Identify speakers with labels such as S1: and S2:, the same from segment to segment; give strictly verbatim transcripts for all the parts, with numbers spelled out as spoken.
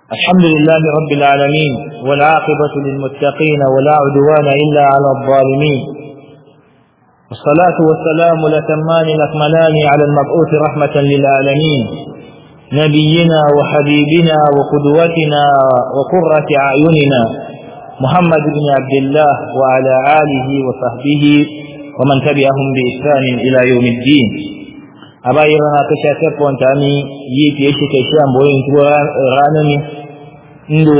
S1: الحمد لله رب العالمين والعاقبة للمتقين ولا عدوان إلا على الظالمين، والصلاة والسلام الأتمان الأكملان على المبعوث رحمة للعالمين نبينا وحبيبنا وقدوتنا وقرة أعيننا محمد بن عبد الله وعلى آله وصحبه ومن تبعهم بإحسان إلى يوم الدين. أبايرنا كشافر بونتامي يك يشك شام بوين رانمي ندو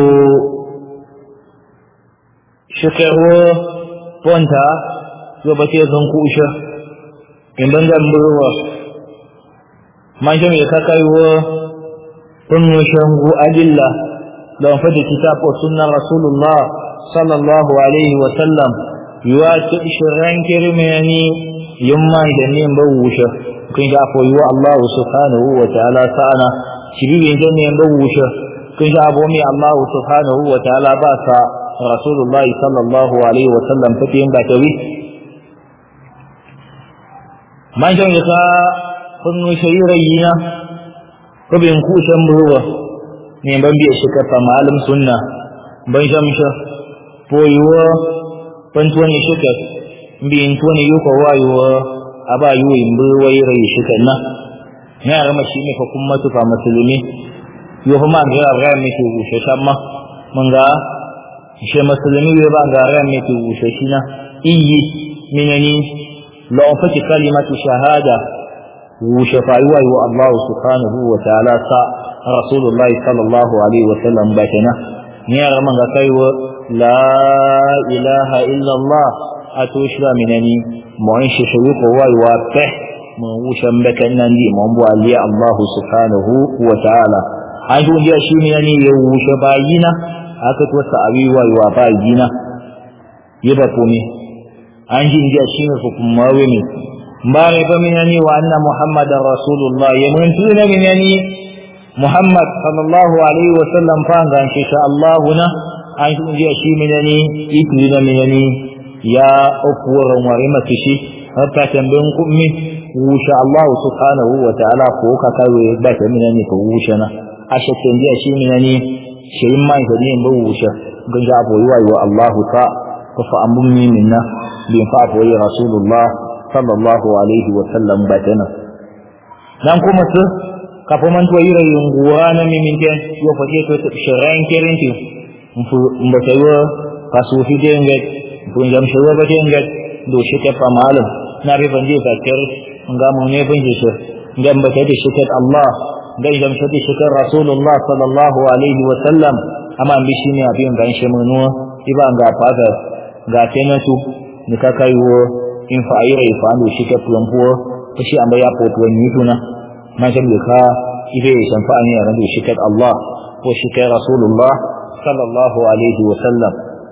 S1: شكرو بونتا يوبتي زنكوشة إن بنجم بروا ما جم يكاكايو تنوشنغو أدلة لو فد كتاب وسنة رسول الله صلى الله عليه وسلم يواتي شرين كرميني يما يدنين بوشة kun ga ko yiwa Allah subhanahu wa ta'ala sana shibi bin ne bawusha kun ga abo mi Allah subhanahu wa ta'ala ba sa Rasulullahi sallallahu alaihi wa sallam fatin da tawi man jan yasa kun shayirayina ko bin ku shan buwa ne ban biye shi ka malam sunna ban jamsha ko yiwa ban tuwani shi ka bin tuwani yuko wayo aba yuyi mbuwai rai shi kanna ya rama shi ne fa kuma tufa musulmi yo fa man ga ga mi tu she shamma mun ga she musulmi yo ba ga ga mi tu she shina iyi minani la ofati kalimatu shahada wa shafa'u wa Allah subhanahu wa ta'ala sa rasulullah sallallahu alaihi wa sallam batana ya rama ga kai wa la ilaha illa Allah atushra minani موين ششوق والواقع موشن بكنا دي مبو علي الله سبحانه وتعالى أجون دي أشي منني يوش باينا أكت وسأوي والواقعينا يبقوني أنجين دي أشي مفكم ماومي مبارب منني وأن محمد رسول الله يمنتون منني محمد صلى الله عليه وسلم فانغا إن شاء الله هنا أجون دي أشي منني إتلين منني ya okuwar warima kishi hatta tambayin kummi wusha Allah subhanahu wa ta'ala ko ka kai ba ta minani ko wusha na ashe kendiya shi minani sheyin mai da ne ba wusha ganga boyi wa Allah ta ko fa amummi minna bi fa boyi rasulullah sallallahu alaihi wa sallam batana dan kuma su kafa man to yira yunguwa na miminke yo fa ke to shirin kirinti mba tayo kasu fi denga kun jam shawa ba ke ngat do shi ta fa malam na bi banje ka kar nga mu ne banje shi ngam ba ta shi ta Allah ga jam shi ta shi Rasulullah sallallahu alaihi wa sallam amma bi shi ne abin ga shi mun no iba ga fada ga tenatu ni ka kaiwo in fa ayira fa do shi ta pulampo shi amba ya po tuwan ni tuna ma jam ka ibe san fa an ya do shi ta Allah ko shi ta Rasulullah sallallahu alaihi wa sallam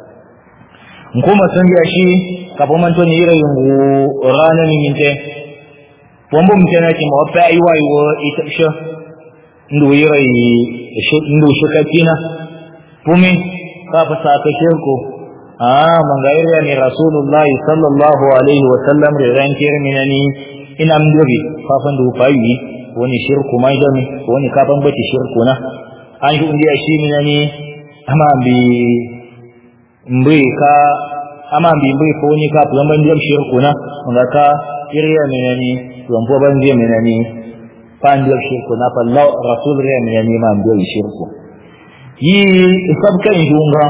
S1: nkuma sunja shi kapo manto ni ira yungu rana ni minte pombo mtena ki mo pa iwa iwo itasha ndu ira yi ndu shakatina pumi kapo sa ka shirku ah mangaira ni rasulullah sallallahu alaihi wasallam ran kire minani ina mdobi kafa ndu fayi woni shirku mai dami woni kapan bati shirku na an ju ndiya shi minani ama bi mbai ka ama bi mbai ko ni ka pulan ban jam shirku na ngaka iriya menani tuan po ban jam menani pan jam shirku na pan law rasul riya menani ma jam shirku yi sab kan junga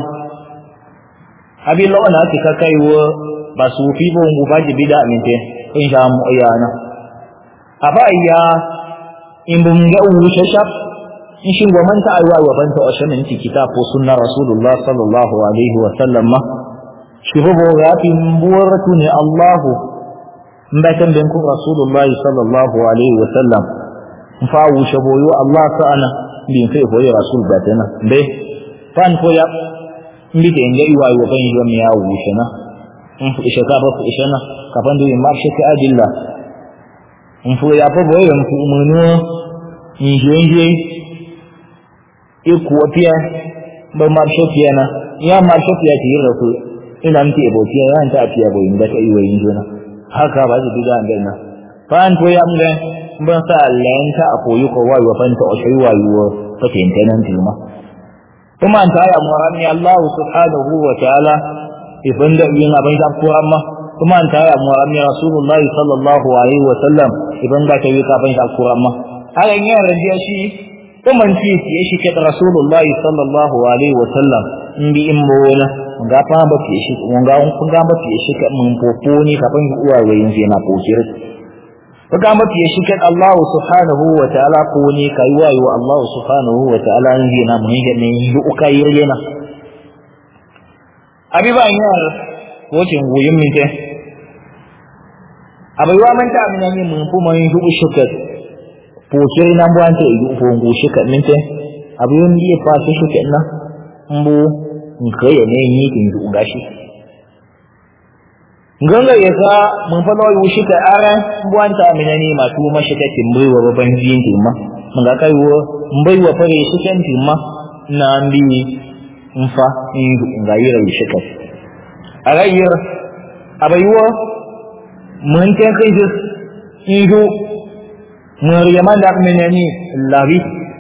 S1: abi law na ka kai wo basu fi bo ngu ba ji bida minte in sha mu ayana aba iya in bun ga u shashab in shin gwamanta aiwa wa banta oshanin ci kitab ko sunnar rasulullah sallallahu alaihi wa sallam ma shi bo ga tin buwaratu ne Allah mbatan bin ku rasulullah sallallahu alaihi wa sallam fa wu shaboyu Allah ta'ala bin fa boye rasul batana be fan ko ya mbi de ngai wa wa ban yom ya wu shana in fu shaka ba fu shana ka ban du ma shi ka adilla in fu ya fa boye mu munu in jenje ikuwa pia ba marsho pia na ya marsho pia ti rafu ina mti ebo pia ya nta pia bo inda ta iwe injona haka ba ji diga ngana fan to ya mga ban sa lenta akoyu ko wayo fan to o sai wayo fa tentenan tilma kuma an ta ya mu'ammi Allah subhanahu wa ta'ala ibn da yin abin da ko amma kuma an ta ya mu'ammi Rasulullah sallallahu alaihi wa sallam ibn da kai ka abin da ko amma hakan yin radiya shi kuma ci ya shi ke Rasulullah sallallahu alaihi wa sallam in bi in bona ga fa ba fi shi ga kun ga ba fi shi ka mun popo ni ka ban uwa wayin je na kokir ga ba fi shi ka Allah subhanahu wa ta'ala ko ni kai wayo Allah subhanahu wa ta'ala in na mun ga ne yi uka yirena abi ba yar wocin goyin min te abai wa man ta amina ni mun fu mun yi shukat kokir nan bu an ta yi fu go shukat min te abu yin yi fa shi shukat na mbu nkaya ne ni kin du gashi nganga yasa mun fa lawo shi ka ara buwan ta amina ne ma tu mashi ka timbai wa baban yin timma mun ga kai wo mbai wa fare shi kan timma na ambi mfa in du ngayi rai shi ka arayir abaywo mun ta kai shi ido mun riyaman da amina ne labi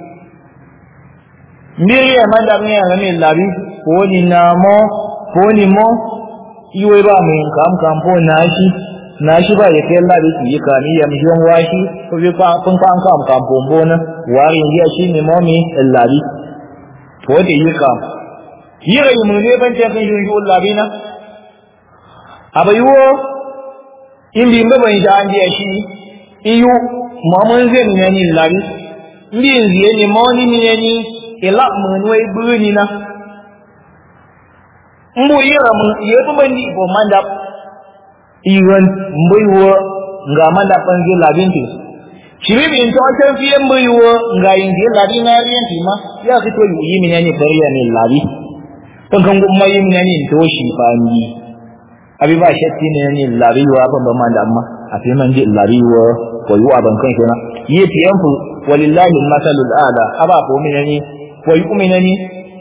S1: mbiri yaman da amina ne labi ko ni namo ko ni mo iwe ba mai kam kam ko nashi nashi ba yake Allah da yi kani ya mi yon washi ko bi fa kun kan kam kam bombo na wari ya shi ne mo mi Allah bi ko da yi kam yira yi mun ne ban ta kan yi Allah bi na abayuwo in bi mba ban da an ya shi iyu mo mun zai ne ni Allah bi ndi nziye ni mo ni ni ni ila mun wai buni na mbu yira mun yebu bandi bo manda iwan mbuiwo nga manda pangi labinti shiribi into akan fiye mbuiwo nga ingi labi na riyanti ma ya fito yi min yani bariya ne labi kan kan gumma yi min yani to shi fani abi ba shatti ne yani labi wa ban ban manda amma a fi man ji labi wa ko yi aban kan kenan yi fiyan fu walillahi almasalul ala aba ko min yani ko yi min yani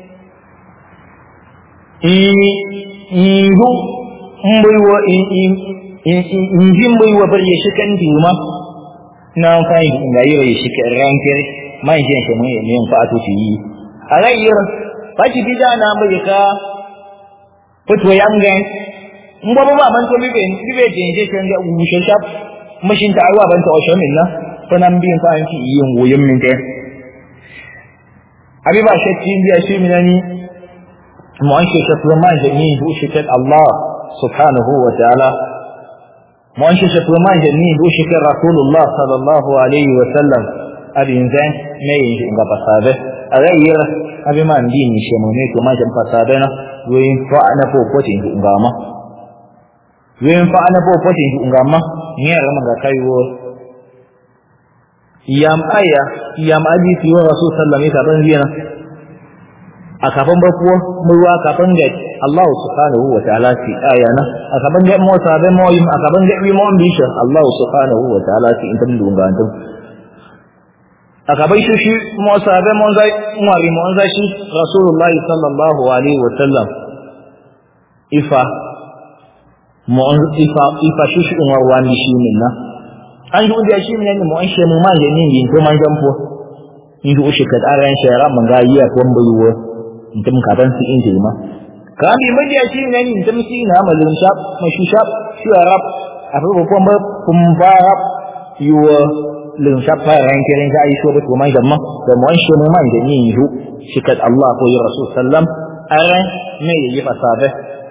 S1: inju mbaiwa inji mbaiwa bar ya shikan duma na kai ga yi ya shikan ranke man jin shi mun ne fa to ci alayyar faci bida na mai ka fito yanga mbo ba man to bibe bibe jin je kan ga ushe shap mashin ta aiwa ban ta osho min na to nan biyin fa an ci yin goyen min te abi ba shakki biya shi minani mu'anshi shafirman jami dushikat Allah subhanahu wa ta'ala mu'anshi shafirman jami dushikat Rasulullah sallallahu alaihi wa sallam abin zan ne yin ga fasabe a rayuwar abin man dini shi mu ne kuma jan fasabe na yoyin fa ana ko kotin ga ma yoyin fa ana ko kotin ga ma ne ran ga kaiwo yam aya yam hadisi wa Rasul sallallahu alaihi wa sallam a kafin bakuwa murwa kafin ga Allah subhanahu wa ta'ala fi ayana a kafin ga mu sabe mu yi a kafin ga mu bisha Allah subhanahu wa ta'ala fi in tan dunga tan a kafin shi shi mu sabe mu zai mu ri mu zai shi Rasulullahi sallallahu alaihi wa sallam ifa mu ifa ifa shi shi umar wani shi minna an yi da shi minna mu an she mu man da ni yin to man jampo ni do shi kad aran shara man ga yi a kon bayiwo mutum kaban su inje ma ka bi majiya shi ne ni mutum shi na malin shap mashi shap shi arab abu ko kuma kun ba rab yuwa lin shap fa ran kirin ga ai so ba to mai damma da mu an shi mu man da ni yu shi kad Allah ko ya rasul sallam aran me yi fasabe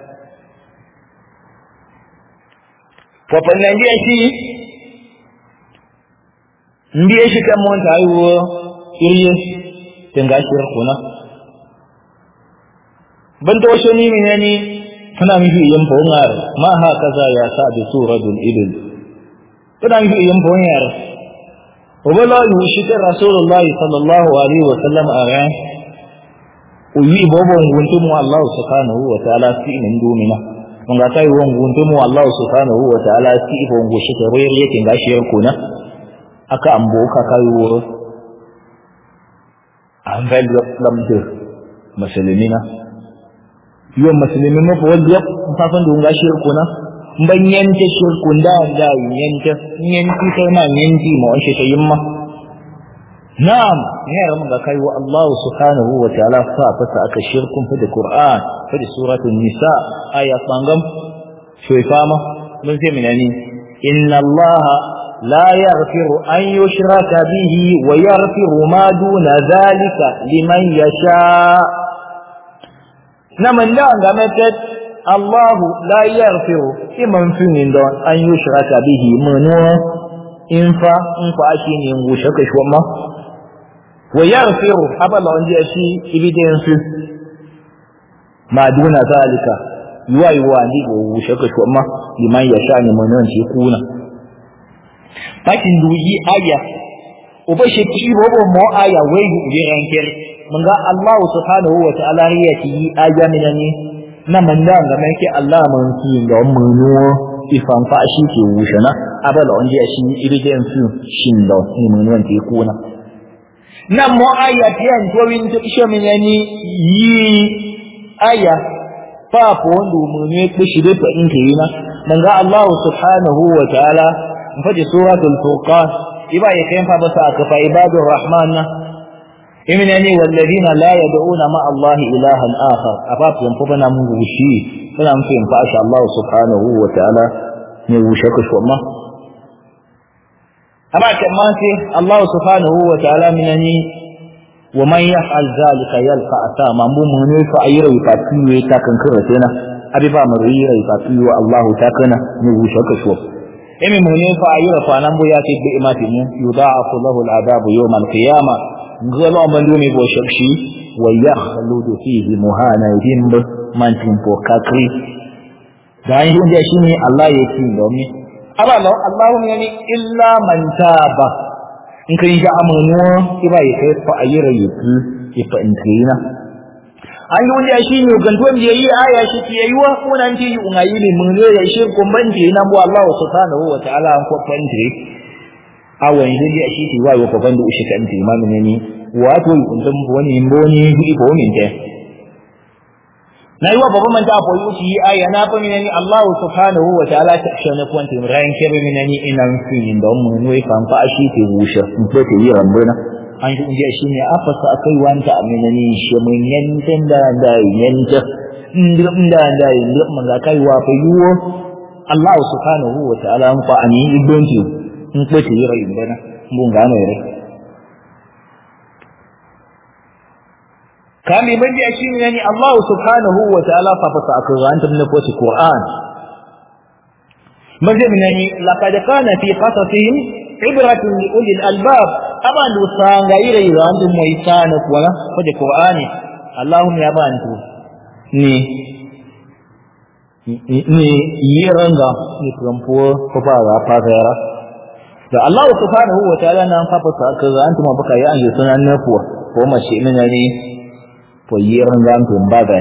S1: ko fa nan dia shi ndiye shi kan mun ta yuwa iriye tinga shi kuna ban to shi ni ne ni kana mi yin bongar ma ha kaza ya sa bi suratul idil kana mi yin bongar wala yushi ta rasulullahi sallallahu alaihi wa sallam ara uyi bobo nguntu mu Allah subhanahu wa ta'ala fi min dumina mun ga kai won nguntu mu Allah subhanahu wa ta'ala fi bo ngushi ta royar yake gashi yar kuna aka ambo ka kai woro an value lamde musulmina yiwon musulmi mafi wadda fafan da nga shirku na ban yanke shirkun da da yanke yanki kai ma yanki ma wace ta yimma na'am ne ramu ga kai wa Allah subhanahu wa ta'ala fa fasa aka shirkun fa da Qur'an fa da suratul nisa aya bangam shoy fama mun sai minani inna Allah la yaghfiru an yushraka bihi wa yaghfiru ma duna zalika liman yasha naman da ga metet Allah la yaghfiru iman finin don an yushraka bihi munu in fa in fa ake ne ngushe ka shi wannan wa yaghfiru abala wanda shi evidence ma duna zalika yuwa yuwa ni go ngushe ka shi wannan liman yasha ne munu shi kuna fakin duyi aya uba shi ki bobo mo aya wai ube rankel mun ga Allah subhanahu wa ta'ala ya yi aya minani na manda ga mai ke Allah mun ki ga mun no ifan fa shi ke wushana abala onje shi irigen su shin da ni mun wan ti kuna na mo aya tian to win to isho minani yi aya fa po ndu mun ne ku shi da to in ke yi na mun ga Allah subhanahu wa ta'ala فدي سورة الفرقان إبا يكين فبسا كفا عباد الرحمن إمنني والذين لا يدعون مع الله إلها آخر أفاق ينفبنا من وشي فنام فين فأشاء الله سبحانه وتعالى من وشكش والله أما كمان الله سبحانه وتعالى منني ومن يفعل ذلك يلقى أثاما ممن يفعل يفاتيه يتاكن كرتنا أبي بامرير يفاتيه الله تاكنا من وشكش والله emi mune fa ayura fa nan bo yake be imati mu yudaafu lahu al'adabu yawm al-qiyamah ngolo ambandu mi bo shakshi wa yakhludu fihi muhana yimb man timpo kakri dai hunde shine Allah yake domin aba lo Allahu yani illa man taba in kai ga amanu iba yake fa ayura yake ifa intrina an yi wanda shi ne gantuwan da yayi aya shi ke yayi wa kunan ji ungayi ne mun ne ya shi kun banje nan bo Allah subhanahu wa ta'ala an ko fandire awan yi da shi ti wa ko fandu shi kan ti ma ne ni wato kun dan boni boni bi ko min te nayi wa baba man ta ko yi aya na fa min ni Allah subhanahu wa ta'ala ta shana ko anti ran ke min ni ina fin don mun ne kan fa shi ke wushe in ko ke yi rambuna an yi inda shi ne afasa akai wanta aminani shi mun yanta da da yanta inda inda da inda mun ga kai wa fa yuwo Allah subhanahu wa ta'ala an fa ani idonki in ko ce yira indana mun ga ne re kami bandi shi ne ni Allah subhanahu wa ta'ala fa fasa akai wanta ne ko ce Qur'an majamnani laqad kana fi qasasihim ibratun li ulil albab abantu sanga ire irandu moitana kuwa kwenye Qur'ani Allahumma ya bantu ni ni yiranga ni kampo ko fara fara da Allah subhanahu wa ta'ala nan fa fasa ka antu mabaka ya anje sunan na kuwa ko mace ina ne ko yiranga antu mbaga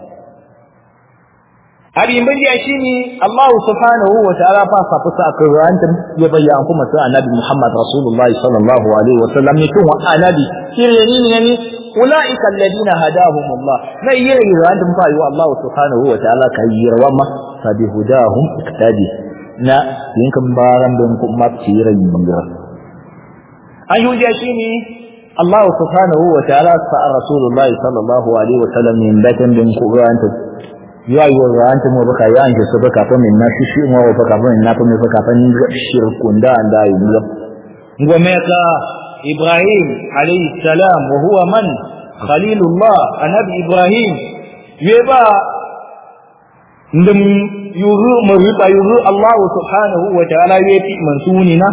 S1: abin bajiya shine Allah subhanahu wa ta'ala fa sa fasa ka rantum ya bayyana kuma sai annabi Muhammad Rasulullahi sallallahu alaihi wasallam ne kuma annabi kireni ne ne ulaika alladina hadahum Allah mai yi rantum fa yi Allah subhanahu wa ta'ala kai yarwa ma fa bi hudahum iktadi na yankan baran don kuma tiran bangira ayyuja shine Allah subhanahu wa ta'ala fa Rasulullahi sallallahu alaihi wasallam ne bakan din ku rantum ya yi wa ranta mu baka ya anke su baka fa min na shi shi mu baka fa min na fa min baka fa ni shirkun da anda yi mu ngome ka Ibrahim alayhi salam wa huwa man khalilullah anabi Ibrahim yeba ndum yuzu mu riba yuzu Allah subhanahu wa ta'ala yati mansuni na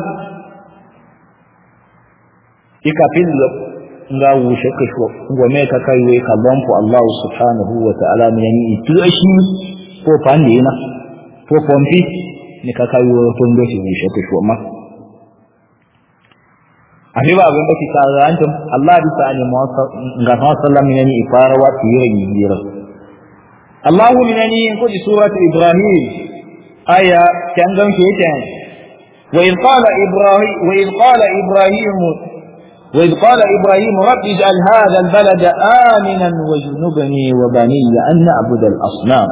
S1: ikapil nga wushe ka sho ngome ka kai we ka lampu Allah subhanahu wa ta'ala ne ni ituashi ko pande na ko pompi ni ka kai we to ndo shi wushe ka sho ma ani ba ban baki ka rantum Allah bi ta ne mu nga sallallahu ne ni ifara wa tire ni yira Allah ne ni ko di surat Ibrahim aya tangan ke tan wa in qala Ibrahim wa in qala Ibrahim وإذ قال إبراهيم رب اجعل هذا البلد آمنا واجنبني وبني أن نعبد الأصنام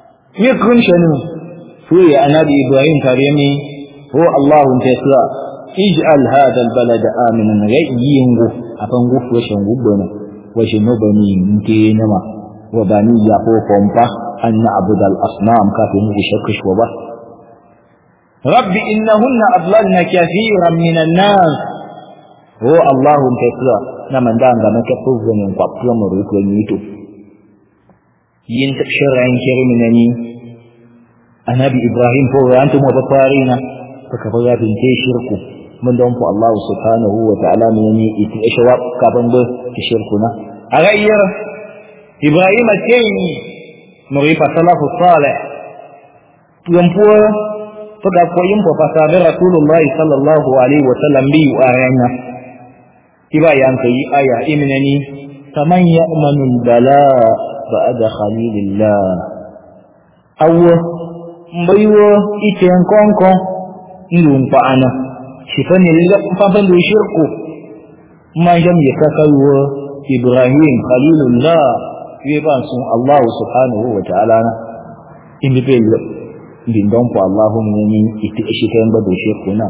S1: يكون شنو في النبي إبراهيم كريمي هو الله تسلا ij'al hadha albalada aminan yingo apan gufu washin gubona washin nobani nke nama wa bani ya ko pompa an na'bud al-asnam kafin mu shakkish wa ba rabbi innahunna adlalna kathiran min an-nas ho allahum kayfa naman danga maka fuzunin kwapwa mu ruko yito yin tabshiran kirminani annabi ibrahim ko antum wa bafarina faka ba bin shirku mun don ku allah subhanahu wa ta'ala ne ne iti ashwa ka ban ba shirku na agayyar ibrahim atayni muri fa salafu salih yampo faka ko yin fa sabe rasulullahi sallallahu alaihi wa sallam bi ayana kiba yan kai aya imnani faman ya'manu bala ba'da khalilillah awwa mbayo ite nkonko ilun paana sifani lila mfaban do shirku ma jam yakakawo ibrahim khalilullah yeba sun allah subhanahu wa ta'ala na imbe din don ko allah mun ite shi kan ba do shirku na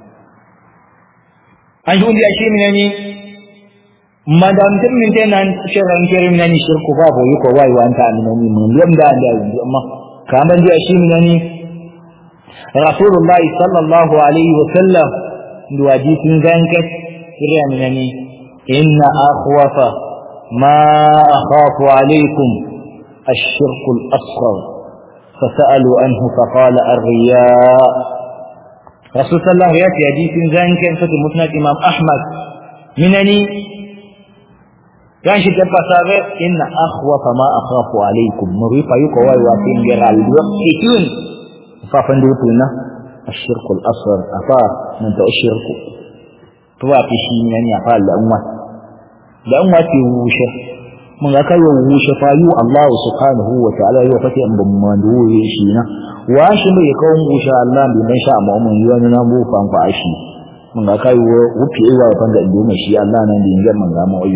S1: ayu ndi ashimi nani madam tin min tenan shirin kirim nani shirku ba bo yuko wai wanta nani mun yamda da amma kaman ji ashimi nani rasulullah sallallahu alaihi wasallam duwa jikin ganke kiran nani inna akhwafa ma akhafu alaikum الشرك الأصغر فسألوا عنه فقال الرياء رسول الله يأتي حديث ذلك في مسند إمام أحمد منني كان شيء فسأل إن أخوف ما أخاف عليكم مريفا يقوى وفين جرال وقتون ففندوتنا الشرك الأصغر أفا من ذو الشرك فواقي شيء يعني أفا لأمة لأمة ووشة من أكل ووشة فايو الله سبحانه وتعالى يوفتي أن بماندوه شينا واشم يكون وشاء الله بمن شاء مؤمن يوانا موفا فعشي من أكل وفي إيوة فاند أدوم شيء الله نندي نجم من غاموئي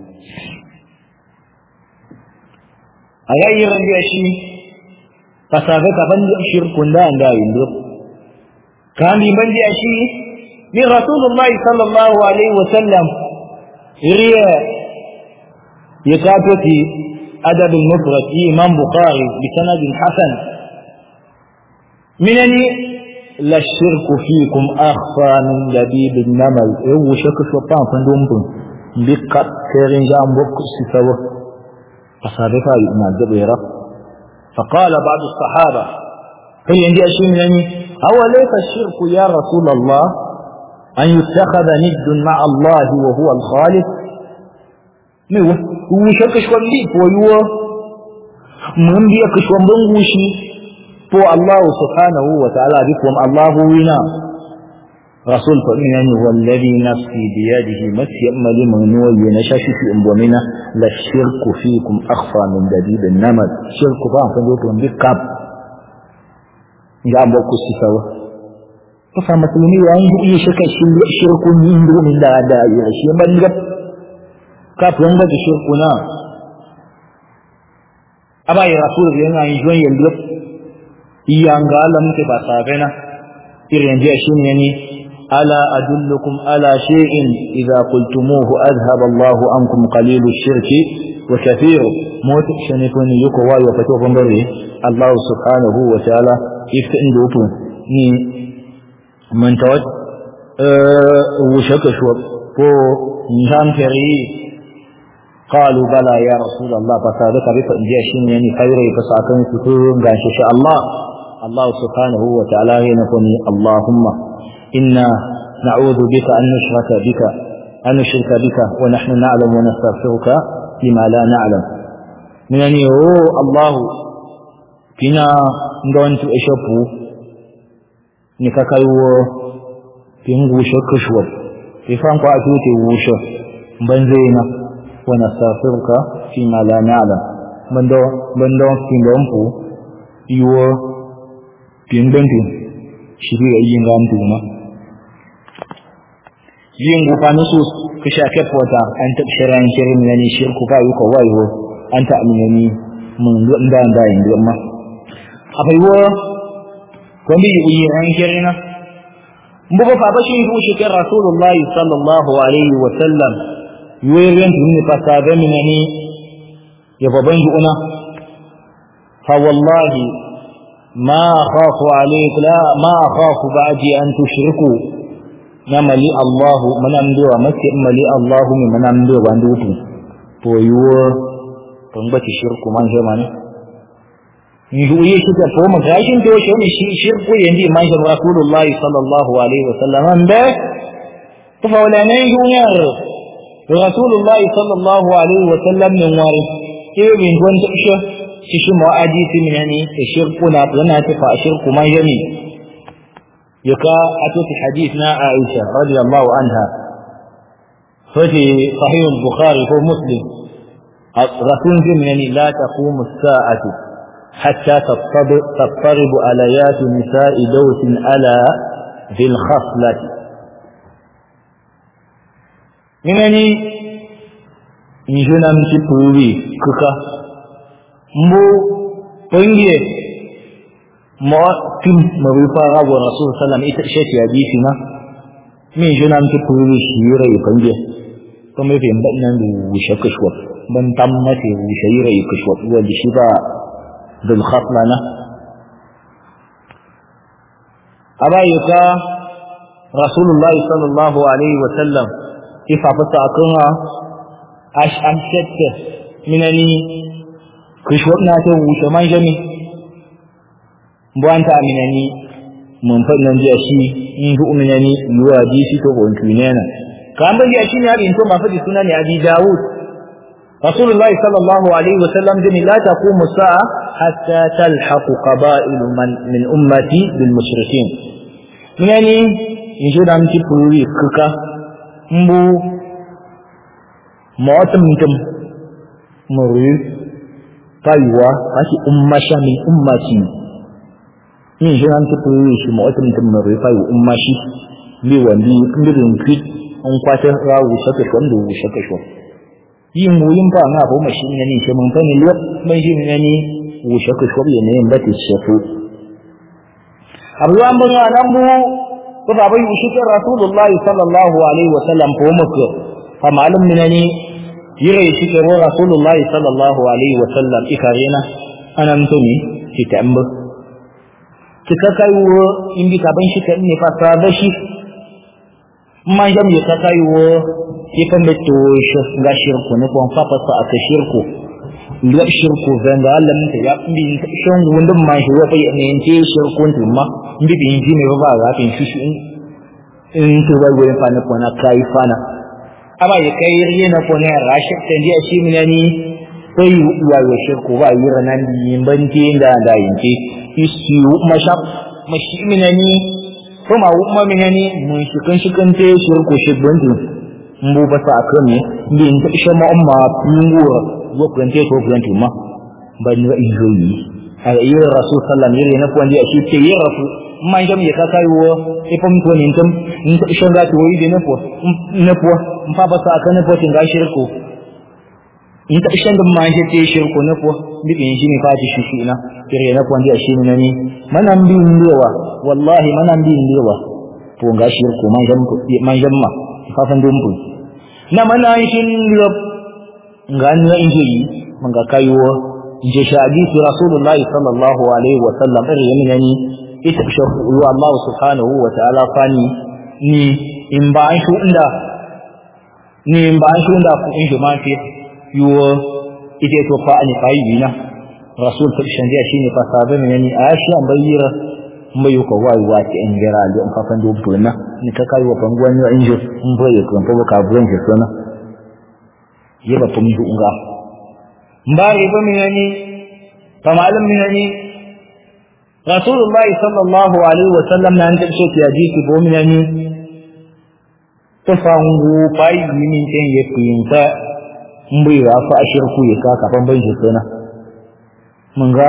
S1: أغير الجاشي فسافك فاند شرك لا ندائم كان بمن جاشي من رسول الله صلى الله عليه وسلم رياء يكاتتي أدب المفرد إمام بخاري بسند حسن منني لا الشرك فيكم أخفى من لبيب النمل هو شك شوطان فندومكم بقت كيرين جام بوك سفوه فصادفة يؤمن جبيرة فقال بعض الصحابة هل عندي أشياء منني أوليس الشرك يا رسول الله أن يتخذ ند مع الله وهو الخالق ميوه هو شك شوطان فويوه من بيك شوطان بنغوشي فو الله سبحانه وتعالى بكم الله ونا رسول فإنني والذي نفسي بيده مسي أمل من نوي نشاش في أمبومنا للشرك فيكم أخفى من دبيب النمل شرك فان فنجوكم بالقاب جاب وكو السفاوة ففهمت مني وعنده إيه شك الشرك من دون الله دائع شيء من قب كاب ينبغ شركنا أبا يا رسول الله يجوين يلقب iyanga Allah muke ba safe na irin jiya shi ne ni ala adullukum ala shay'in idza qultumuhu adhhab Allahu ankum qalilu ash-shirki wa kathiru mot shanifuni yuko wayo fato bambare Allah subhanahu wa ta'ala ifta inda wuto ni man tawad eh shaka shu ko niham kari قالوا بلى يا رسول الله فصادق بك جيا شي يعني خير فساكن كتون غاشي شاء الله الله سبحانه وتعالى يقول اللهم إنا نعوذ بك أن نشرك بك أن نشرك بك ونحن نعلم ونستغفرك لما لا نعلم من أن يقول الله فينا ندونت أشبه نكاكايو فينغو شكشو فيفانكو أتوتي وشو بنزينا ونستغفرك فيما لا نعلم من دو من دو في دونفو يو بيندنتو شبيه أيين غامتونا ينغو فانسوس كشاكف وتا أنت بشران كريم يعني شركو فايوكو وايو أنت أمنني من دان داين لما أفايو كمبي أيين كرينا mbugo fa bashi hu shi kan rasulullahi sallallahu alaihi wa sallam yuyen ni pasabe minani ya baban una fa wallahi ma akhafu alayka la ma akhafu ba'di an tushriku namali allah manambiwa mace mali allah min manambiwa bandutu to yuwo kan bace shirku man jamani ni huye shi ta foma gashin to shi ne shi shirku yanzu man rasulullahi sallallahu alaihi wasallam anda to fa wala ne yunya rasulullahi sallallahu alaihi wasallam min wari ke bin wanda shi shi shi mu hadisi min ne shirku na yana ta fa shirku man jami yaka atati hadithna aisha radiyallahu anha fi sahih al-bukhari wa muslim rasul min la taqumu as-sa'atu حتى تضطرب آليات نساء دوس على ذي الخصلة منني نجنا مشبوبي كوكا مو بنيه ما كم مريفا غاب الرسول صلى الله عليه وسلم إتشات حديثنا من جنا مشبوبي شيرا يبنيه ثم يفهم بأننا وشكشوا من تمتي وشيرا يكشوا والشفاء بالخطلنا أبايك رسول الله صلى الله عليه وسلم كيف أفتأكنا أش أمشت منني كشوتنا توش ما جمي بوانتا منني من فضل جاشي إنه منني يواجي ستوبون كوينانا كان بجاشي نهار إنتو ما فضل سنان أبي داود رسول الله صلى الله عليه وسلم جميل لا تقوم الساعة حتى تلحق قبائل من, من أمتي بالمشركين يعني يجود عم تقولي كوكا مبو معتم متم مري طيوة هاشي أمشا من أمتي يجود عم تقولي شي معتم متم مري طيوة أمشي ليوان لي كندرين كيد أنقاته راو شكشوان دو شكشوان yin goyin ba na ba mashi ne ne mun fani lok mai jin ne ne wo shaka shobi ne ba ta shafu abu an bana nan bu ko ba bai shi kan rasulullah sallallahu alaihi wasallam ko maka fa malum ne ne yire shi kan rasulullah sallallahu alaihi wasallam ikarena anan to ne ki tambo kika kai wo indi ka ban shi kan ne fa sa da shi man jam ya kai wo kifan da to ga shirku ne ko fa fa aka shirku da shirku zanga Allah mun ta ya bi shan gundun ma shi wa bai ne ce shirku tun ma bi bi ji ne ba ga tin shi shi in to bai goyen fa ne ko na kai fana aba ya kai riye na ko ne rashid tan dia shi mun ni sai wa ya shirku ba yi ranan yin banti da da yinke shi mashab mashi mun ni kuma umma mun ni mun shi kan shi kan te shirku shi bantu mbu basa akame ndi ntisha ma umma pingura wo kwente to kwente ma bani wa izoyi ala yira rasul sallallahu alaihi wasallam na kwandi ashi te yira rasul man jam ya kai wo e pom to nin tam ntisha ga to yi ne po ne po mfa basa akane po tinga shirku ntisha ndum man je te shirku ne po bibi inji ni fati shi na kire na kwandi ashi ne ni manan bi ndewa wallahi manan bi ndewa to ga shirku man jam man jam ma fafan dumbu na mana shin lob ngan na inji manga kayuwa je shadi rasulullahi sallallahu alaihi wa sallam irin yani ita shafu Allah subhanahu wa ta'ala fani ni in ba an shu inda ni in ba an shu inda ku in jama'a ce yuwa ite to fa ani fayi na rasul ta shan dia shine fa sabe yani ashi an bayyira mai ko wai wati in gara da in fafan dumbu na ni ka kai wa bangon yo injo in boye ko ko ka buran ke sona yeba pum du nga mbari ba minani fa malam minani rasulullah sallallahu alaihi wasallam nan da ce ya ji ki bo minani to fangu pai min ten ye pinta mbi ra fa ashirku ye ka ka ban shi sona mun ga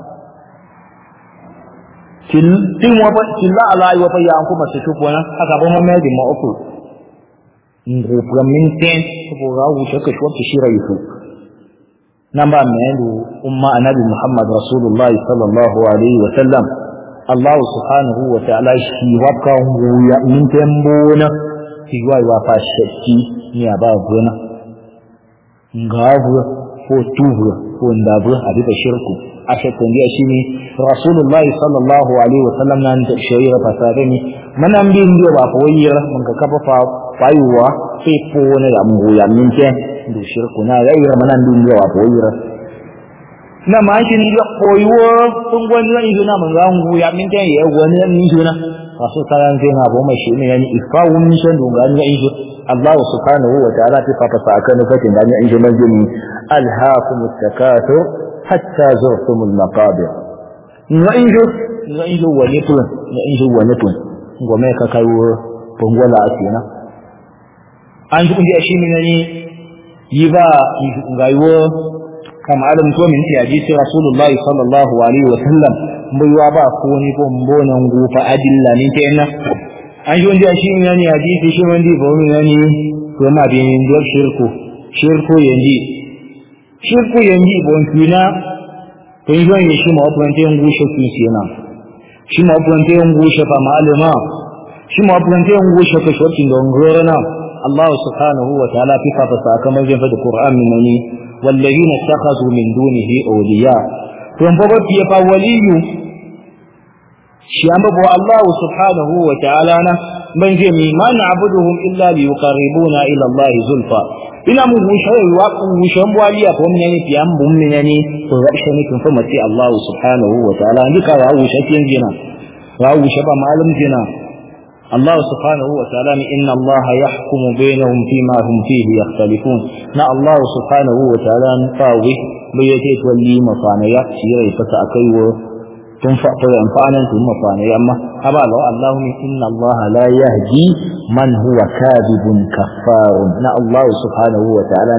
S1: tin tin wa ba tin la ala wa ba ya ko ma su ko na aka ba mun mai ma uku ngo min ten ko ga wu ta ka shi shira yusu namba mai umma annabi muhammad rasulullahi sallallahu alaihi wa sallam Allah subhanahu wa ta'ala shi waka ya min tembona shi wa wa fa shakki ni aba gona ngabu ko tubu ko ndabu abi da shirku a shakkun ya shine rasulullahi sallallahu alaihi wasallam nan da shari'a fasarani manan bin da ba koyira mun ka kafa fa fayuwa sai ko ne ya mu ya min ke da shirku na gaira manan bin da ba koyira na ma shi ni da koyuwa kun gwani ran izuna mun ga mu ya min ke ya gwani ran izuna wasu karan sai na bo mai shi ne yani ifawun shan dunga ni izo Allah subhanahu wa ta'ala ta fata sakan fatin da ni izo manjini alhaakumut takathur hatta zurtumul maqabir na izo na izo wani tun na izo wani tun gome ka kawo bongola asina an ji kunje shi ne ne yi ba ngaiwo kama adam to min ti hadisi rasulullahi sallallahu alaihi wa sallam mbuwa ba ko ni ko mbonan gufa adilla ni kenan an ji kunje shi ne ne hadisi shi wandi ba wani ne to ma bin da shirku shirku yanji shirku yanji bon tuna to yi wani shi ma wani yan gushe ki kenan shi ma wani yan gushe fa malama shi ma wani yan gushe ka shokin don gorana Allah subhanahu wa ta'ala fi fa sakamakon jefa da Qur'an ne والذين اتخذوا من دونه أولياء فانفضت يفا ولي شيئا الله سبحانه وتعالى من جميع ما نعبدهم إلا ليقربونا إلى الله زلفا إلا مغوشي وغوشي مواليا فمنني في أمبهم منني فغشني كنفمتي الله سبحانه وتعالى عندك وغوشي تنجنا وغوشي بمعلم جنا الله سبحانه وتعالى إن الله يحكم بينهم فيما هم فيه يختلفون نا الله سبحانه وتعالى نفاوي بيتيت ولي مفانيا سيري فتأكيو تنفع فينفعنا ثم مفانيا أما أبا الله اللهم إن الله لا يهدي من هو كاذب كفار نا الله سبحانه وتعالى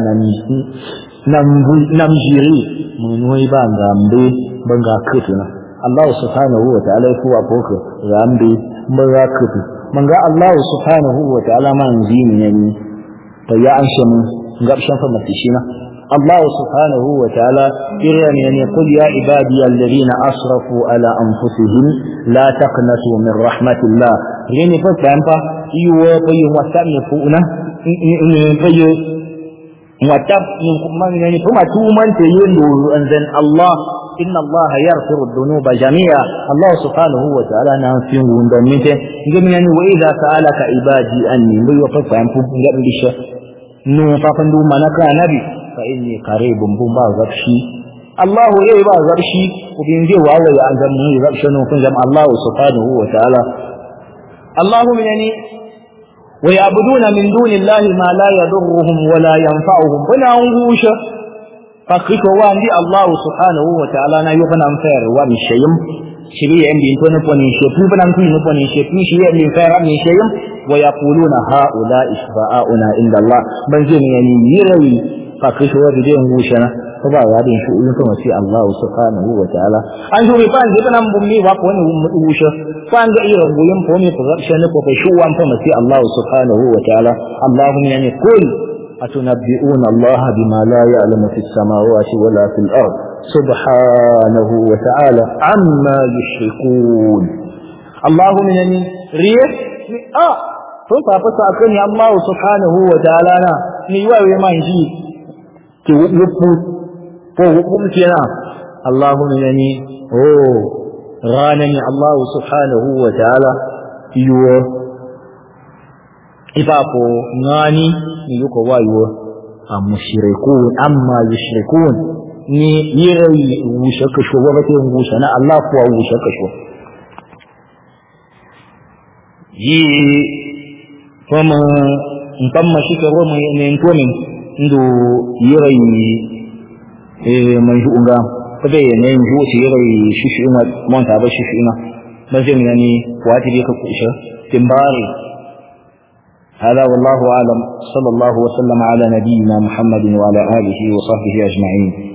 S1: نمجري من ويبان غامبي بنغا كتنا الله سبحانه وتعالى يفوى فوق غامبي بنغا كتنا من قال الله سبحانه وتعالى ما نزيني فيا أنشم قبشا فمتشينا الله سبحانه وتعالى إريان يعني قل يا عبادي الذين أسرفوا على أنفسهم لا تقنطوا من رحمة الله يعني فتنفع يوى بيو واتب يفؤنا بيو واتب يعني فما تومن تيندو أنزل الله إن الله يغفر الذنوب جميعا الله سبحانه وتعالى نافين وندمته جميعا وإذا سألك عبادي أني ويوفق فينفق قبلش نو فقندو منك نبي فإني قريب بما غبشي الله إيه غبشي وبينجي وعلى أنزل من غبش نوفنجم الله سبحانه وتعالى الله يعني ويعبدون من دون الله ما لا يضرهم ولا ينفعهم ولا أنغوش fakiko wandi Allah subhanahu wa ta'ala na yofana mfair wa mishayim shiri yambi ntone poni shepu bana mtu ino poni shepu shiri yambi mfair wa mishayim wa yaquluna haula isba'una inda Allah banze ne yani yirawi fakiko wa dide ngushana ko ba ya din shi yin kuma sai Allah subhanahu wa ta'ala an juri fan je bana mbummi wa ko ne ngusha fan ga ira nguyin ko ne ko shane ko fa shuwan fa sai Allah subhanahu wa ta'ala Allahumma yani kul أتنبئون الله بما لا يعلم في السماوات ولا في الأرض سبحانه وتعالى عما يشركون اللهم إنني ريح آه فتا فتا أكني الله سبحانه وتعالى نيوي ما يجي توقف توقف كنا اللهم إنني أوه غانني الله سبحانه وتعالى يوه ifafo ngani ni yuko wayo amushrikun amma yushrikun ni yirai wushaka sho wabate ngusha na Allah kuwa wushaka sho yi kuma mpamma shika romo ne ntomin ndo yirai eh manjunga kabe ne nju shi yirai shishi ina monta ba shishi ina bazin yani wati be ka kusha timbari هذا والله أعلم صلى الله وسلم على نبينا محمد وعلى آله وصحبه أجمعين.